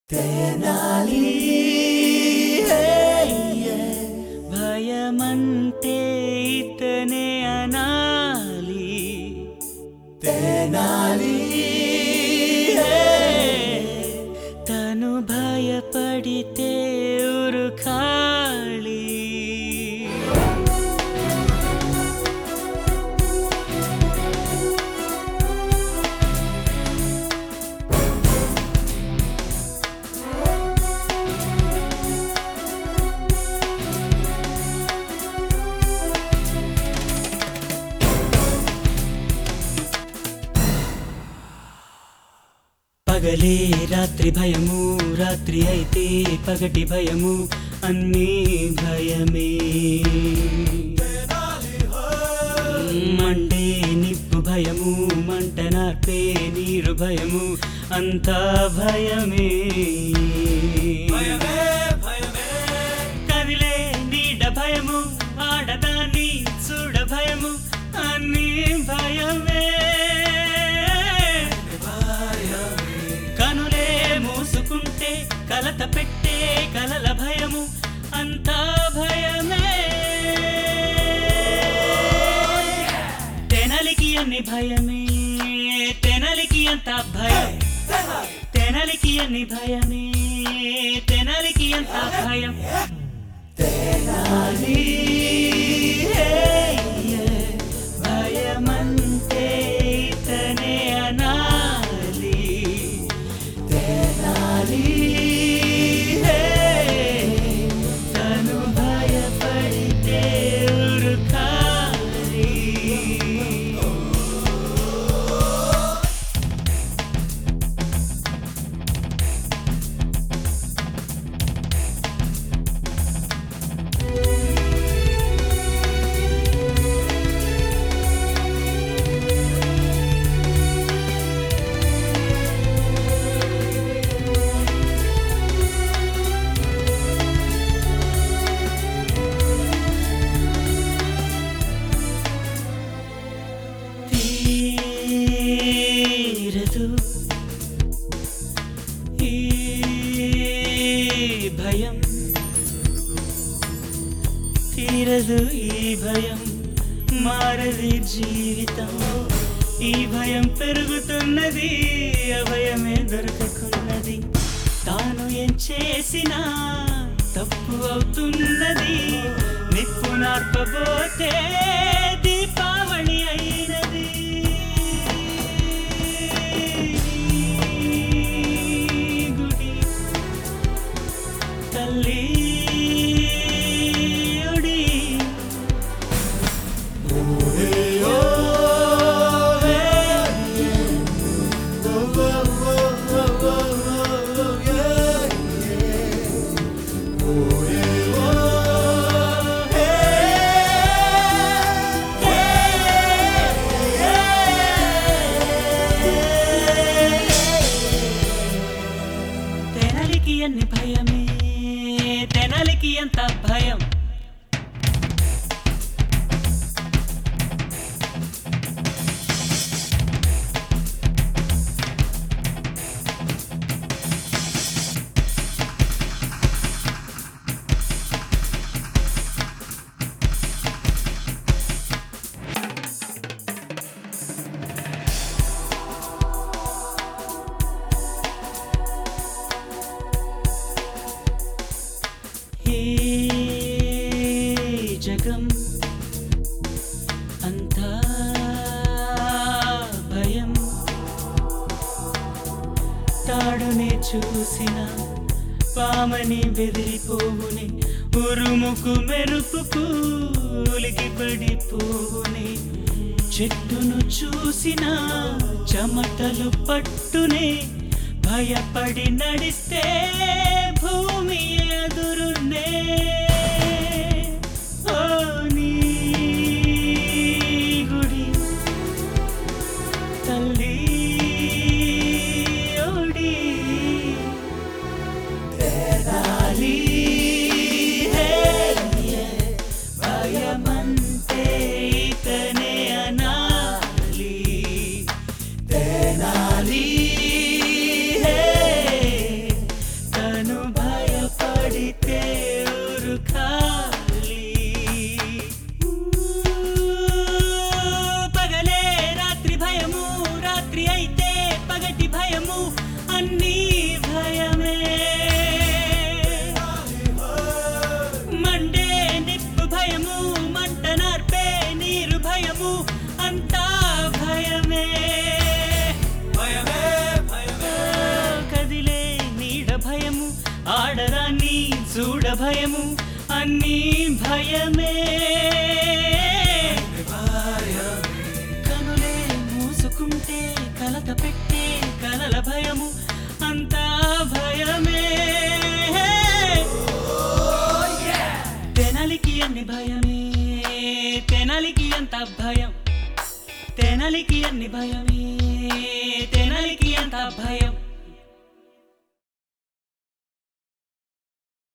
తెనాలి భయమంటే ఇతనే అనాలి. తెనాలి తను భయపడితే ఉరుకాలి. పగలే రాత్రి భయము, రాత్రి అయితే పగటి భయము, అన్నీ భయమే. మండే నిప్పు భయము, మంట నార్పే నీరు భయము, అంతా భయమే. కదిలే నీడ భయము, ఆడదాన్ని చూడ భయము, అన్నీ భయమే. మూసుకుంటే కలత పెట్టే కలల భయము, అంతా భయమే. తెనలికి అన్ని భయమే, తెనలికి అంత భయం. తెనలికి అన్ని భయమే, తెనలికి అంత భయం. తెనాలి భయమంటే ఇతనే అనాలి. తను భయపడితే ఉరుకాలి. ఈ భయం తీరదు, ఈ భయం మారది జీవితం. ఈ భయం పెరుగుతున్నది, అభయమే దొరకకున్నది. తాను ఏం చేసినా తప్పు అవుతున్నది. నిప్పు నార్పబోతే దీపావళి అయినది. గుడి తల్లి ఉడి తెనలికి అన్ని భయమే, తెనలికి ఎంత భయం. జగం అంతా భయం. తాడునే చూసిన పామని బెదిరిపోవునే, ఉరుముకు మెరుపుకు ఉలికి పడిపోవునే. చెట్టును చూసిన చెమటలు పట్టునే, భయపడి నడిస్తే భూమి ఎదురునే. నీ గుడి తల్లి ఓడి. తెనాలి భయమంటే ఇతనే అనాలి. తెనాలి ఆడదాన్ని చూడ భయము అన్నీ భయమే కనులే మూసుకుంటే కలత పెట్టే కలల భయము అంతా భయమే తెనాలికి అన్ని భయమే తెనాలికి అంత భయం తెనాలికి అన్ని భయమే తెనాలికి అంత భయం